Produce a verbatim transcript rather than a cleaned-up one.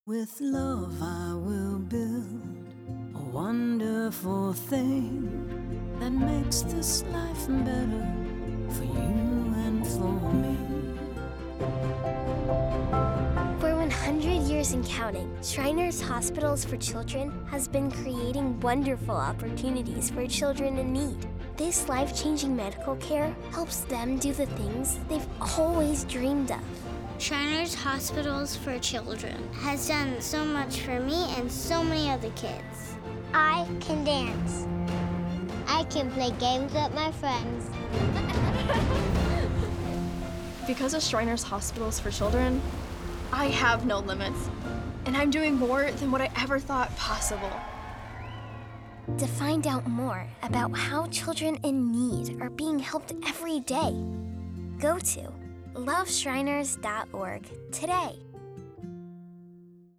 With love I will build a wonderful thing that makes this life better for you and for me. For one hundred years and counting, Shriners Hospitals for Children has been creating wonderful opportunities for children in need. This life-changing medical care helps them do the things they've always dreamed of. Shriners Hospitals for Children has done so much for me and so many other kids. I can dance. I can play games with my friends. Because of Shriners Hospitals for Children, I have no limits, and I'm doing more than what I ever thought possible. To find out more about how children in need are being helped every day, go to love shriners dot org today.